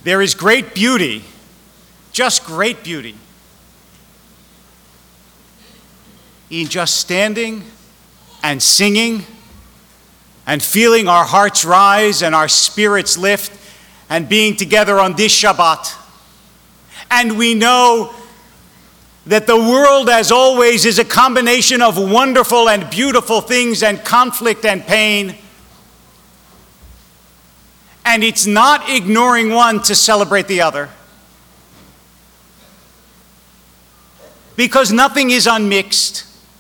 There is great beauty, just great beauty, in just standing and singing and feeling our hearts rise and our spirits lift and being together on this Shabbat. And we know that the world, as always, is a combination of wonderful and beautiful things and conflict and pain. And it's not ignoring one to celebrate the other. Because nothing is unmixed.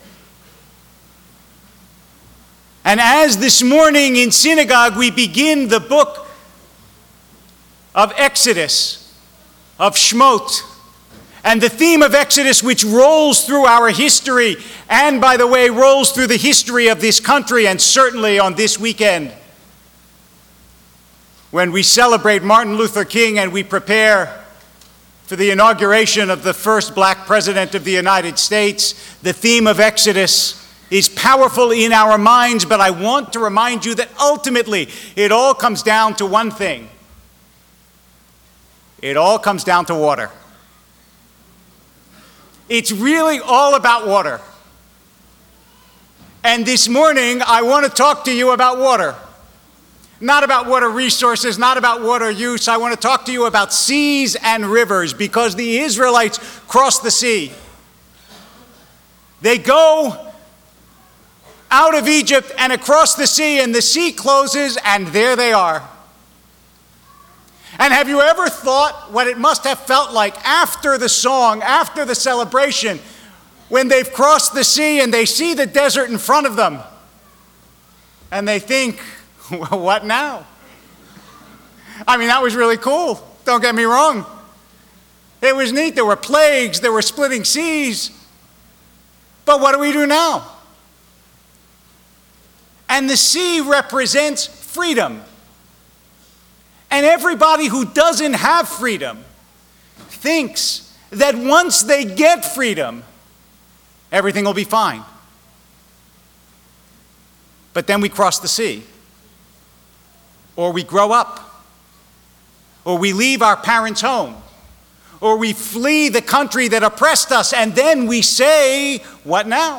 And as this morning in synagogue we begin the book of Exodus, of Shmot, and the theme of Exodus, which rolls through our history, and by the way, rolls through the history of this country, and certainly on this weekend, when we celebrate Martin Luther King and we prepare for the inauguration of the first black president of the United States, the theme of Exodus is powerful in our minds, but I want to remind you that ultimately it all comes down to one thing. It all comes down to water. It's really all about water. And this morning I want to talk to you about water. Not about water resources, not about water use. I want to talk to you about seas and rivers, because the Israelites crossed the sea. They go out of Egypt and across the sea, and the sea closes, and there they are. And have you ever thought what it must have felt like after the song, after the celebration, when they've crossed the sea and they see the desert in front of them, and they think, well, what now? I mean, that was really cool. Don't get me wrong. It was neat. There were plagues, there were splitting seas. But what do we do now? And the sea represents freedom. And everybody who doesn't have freedom thinks that once they get freedom, everything will be fine. But then we cross the sea, or we grow up, or we leave our parents' home, or we flee the country that oppressed us, and then we say, what now?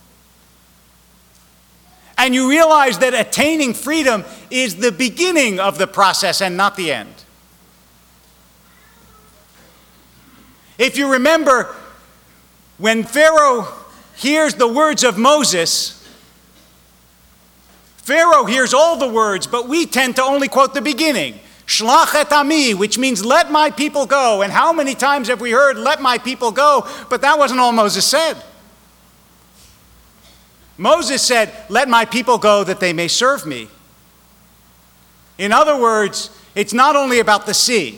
And you realize that attaining freedom is the beginning of the process and not the end. If you remember, when Pharaoh hears the words of Moses, Pharaoh hears all the words, but we tend to only quote the beginning. Shlach et ami, which means let my people go. And how many times have we heard let my people go? But that wasn't all Moses said. Moses said, let my people go that they may serve me. In other words, it's not only about the sea.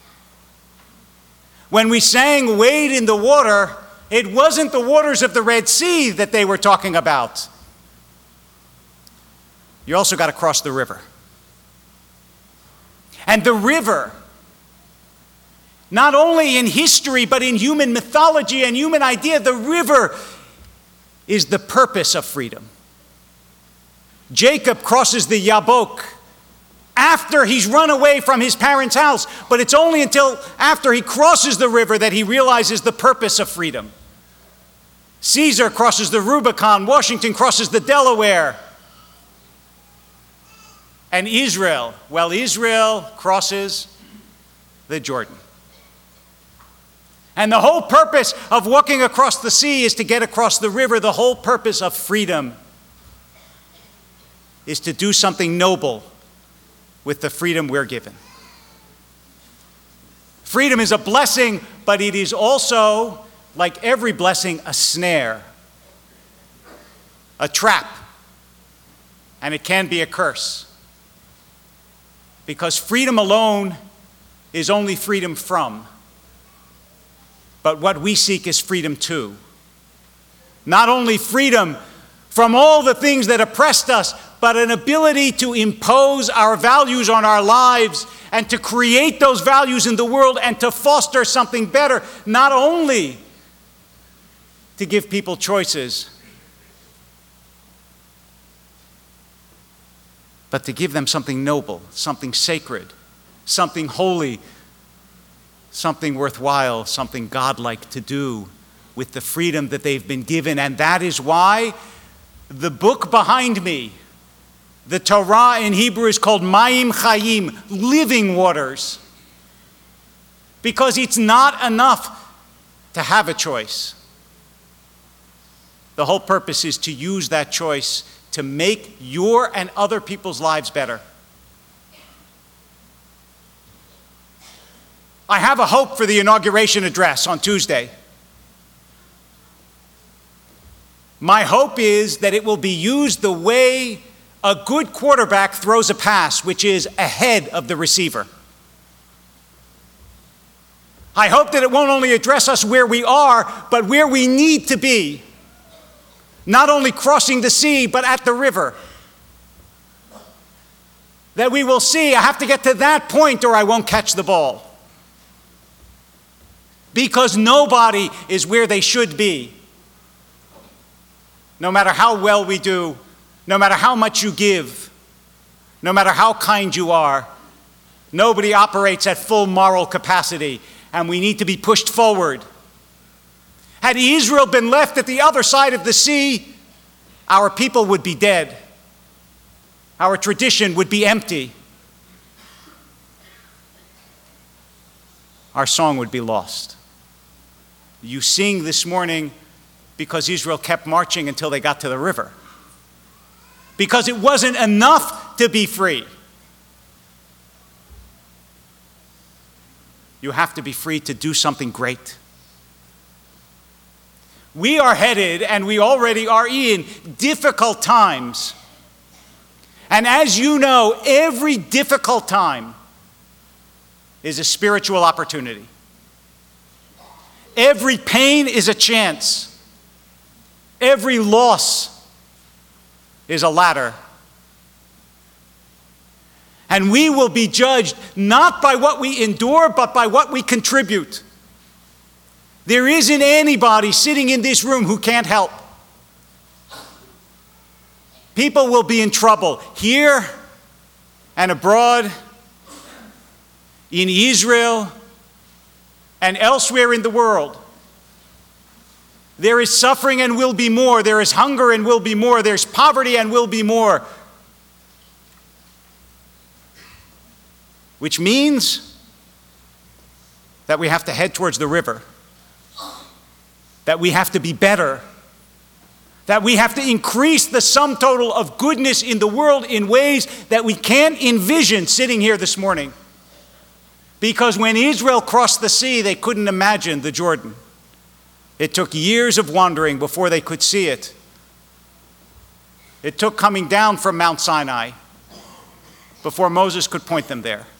When we sang wade in the water, it wasn't the waters of the Red Sea that they were talking about. You also got to cross the river. And the river, not only in history, but in human mythology and human idea, the river is the purpose of freedom. Jacob crosses the Yabok after he's run away from his parents' house, but it's only until after he crosses the river that he realizes the purpose of freedom. Caesar crosses the Rubicon, Washington crosses the Delaware, and Israel crosses the Jordan. And the whole purpose of walking across the sea is to get across the river. The whole purpose of freedom is to do something noble with the freedom we're given. Freedom is a blessing, but it is also, like every blessing, a snare, a trap, and it can be a curse. Because freedom alone is only freedom from. But what we seek is freedom too. Not only freedom from all the things that oppressed us, but an ability to impose our values on our lives and to create those values in the world and to foster something better, not only to give people choices, but to give them something noble, something sacred, something holy, something worthwhile, something godlike to do with the freedom that they've been given. And that is why the book behind me, the Torah in Hebrew, is called Mayim Chayim, living waters. Because it's not enough to have a choice. The whole purpose is to use that choice to make your and other people's lives better. I have a hope for the inauguration address on Tuesday. My hope is that it will be used the way a good quarterback throws a pass, which is ahead of the receiver. I hope that it won't only address us where we are, but where we need to be. Not only crossing the sea, but at the river. That we will see, I have to get to that point or I won't catch the ball. Because nobody is where they should be. No matter how well we do, no matter how much you give, no matter how kind you are, nobody operates at full moral capacity, and we need to be pushed forward. Had Israel been left at the other side of the sea, our people would be dead. Our tradition would be empty. Our song would be lost. You sing this morning because Israel kept marching until they got to the river. Because it wasn't enough to be free. You have to be free to do something great. We are headed, and we already are in, difficult times. And as you know, every difficult time is a spiritual opportunity. Every pain is a chance. Every loss is a ladder. And we will be judged not by what we endure, but by what we contribute. There isn't anybody sitting in this room who can't help. People will be in trouble here and abroad, in Israel and elsewhere in the world. There is suffering and will be more. There is hunger and will be more. There's poverty and will be more. Which means that we have to head towards the river. That we have to be better. That we have to increase the sum total of goodness in the world in ways that we can't envision sitting here this morning. Because when Israel crossed the sea, they couldn't imagine the Jordan. It took years of wandering before they could see it. It took coming down from Mount Sinai before Moses could point them there.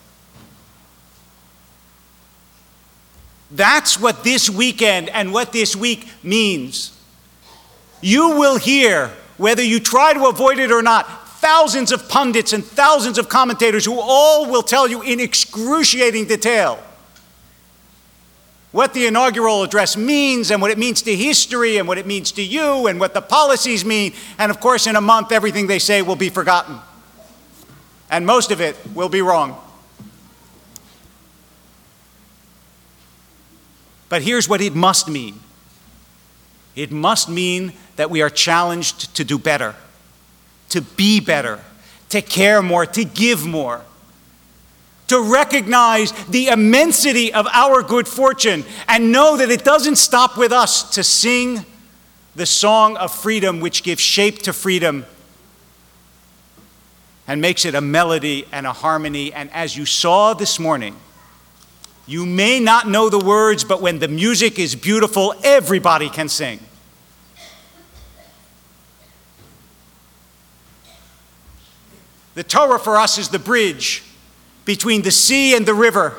That's what this weekend and what this week means. You will hear, whether you try to avoid it or not, thousands of pundits and thousands of commentators who all will tell you in excruciating detail what the inaugural address means and what it means to history and what it means to you and what the policies mean. And of course, in a month, everything they say will be forgotten. And most of it will be wrong. But here's what it must mean. It must mean that we are challenged to do better, to be better, to care more, to give more, to recognize the immensity of our good fortune and know that it doesn't stop with us to sing the song of freedom which gives shape to freedom and makes it a melody and a harmony. And as you saw this morning, you may not know the words, but when the music is beautiful, everybody can sing. The Torah for us is the bridge between the sea and the river.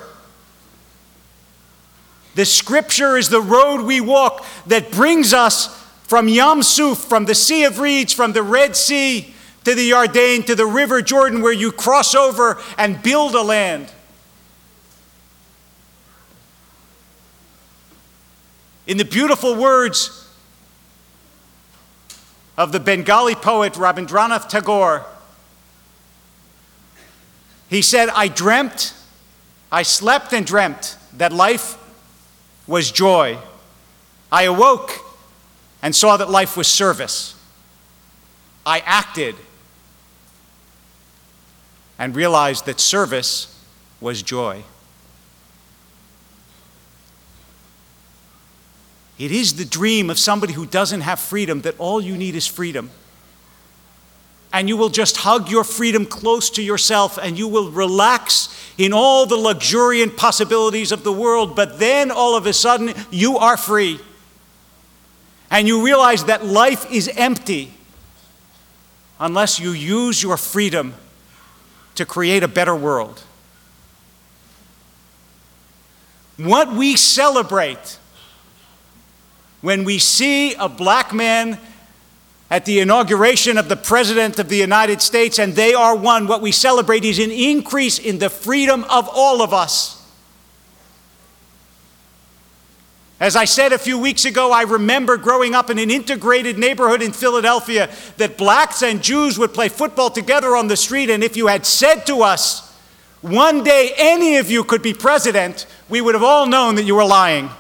The Scripture is the road we walk that brings us from Yam Suf, from the Sea of Reeds, from the Red Sea to the Yarden, to the River Jordan, where you cross over and build a land. In the beautiful words of the Bengali poet Rabindranath Tagore, he said, I slept and dreamt that life was joy, I awoke and saw that life was service. I acted and realized that service was joy. It is the dream of somebody who doesn't have freedom that all you need is freedom. And you will just hug your freedom close to yourself and you will relax in all the luxuriant possibilities of the world, but then all of a sudden you are free. And you realize that life is empty unless you use your freedom to create a better world. What we celebrate when we see a black man at the inauguration of the President of the United States and they are one, what we celebrate is an increase in the freedom of all of us. As I said a few weeks ago, I remember growing up in an integrated neighborhood in Philadelphia that blacks and Jews would play football together on the street, and if you had said to us, one day any of you could be president, we would have all known that you were lying.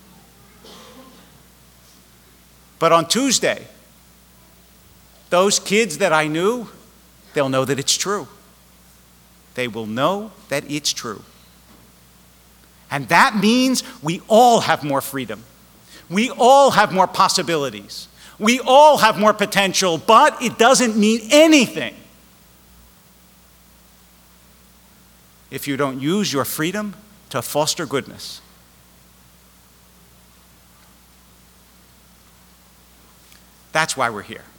But on Tuesday, those kids that I knew, they'll know that it's true. They will know that it's true. And that means we all have more freedom. We all have more possibilities. We all have more potential, but it doesn't mean anything if you don't use your freedom to foster goodness. That's why we're here.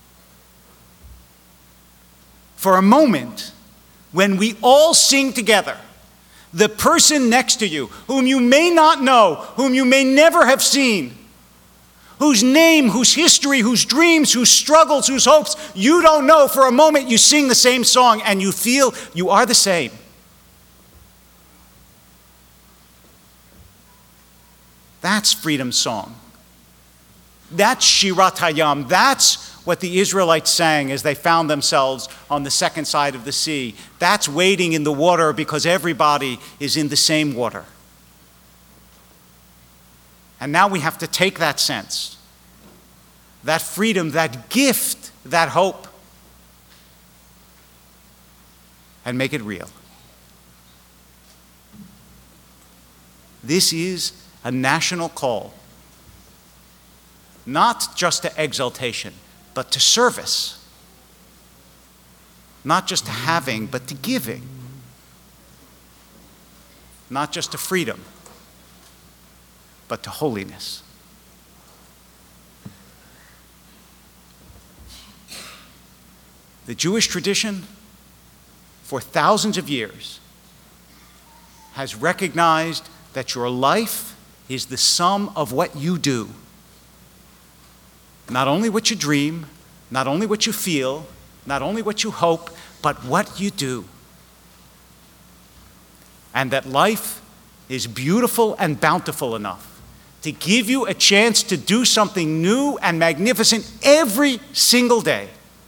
For a moment, when we all sing together, the person next to you, whom you may not know, whom you may never have seen, whose name, whose history, whose dreams, whose struggles, whose hopes you don't know, for a moment you sing the same song and you feel you are the same. That's freedom's song. That's Shirat Hayam. That's what the Israelites sang as they found themselves on the second side of the sea. That's wading in the water because everybody is in the same water. And now we have to take that sense, that freedom, that gift, that hope, and make it real. This is a national call, not just to exaltation, but to service. Not just to having, but to giving. Not just to freedom, but to holiness. The Jewish tradition, for thousands of years, has recognized that your life is the sum of what you do. Not only what you dream, not only what you feel, not only what you hope, but what you do. And that life is beautiful and bountiful enough to give you a chance to do something new and magnificent every single day.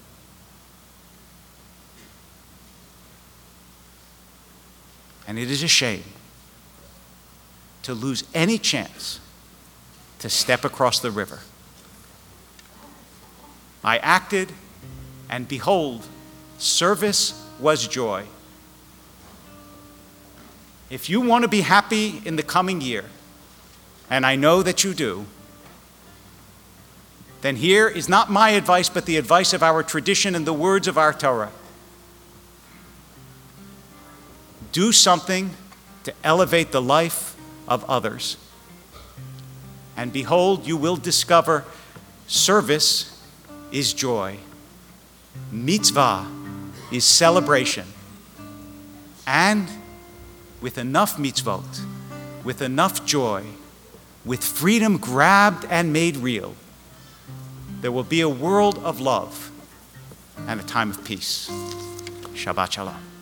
And it is a shame to lose any chance to step across the river. I acted, and behold, service was joy. If you want to be happy in the coming year, and I know that you do, then here is not my advice, but the advice of our tradition and the words of our Torah. Do something to elevate the life of others. And behold, you will discover service is joy. Mitzvah is celebration. And with enough mitzvot, with enough joy, with freedom grabbed and made real, there will be a world of love and a time of peace. Shabbat Shalom.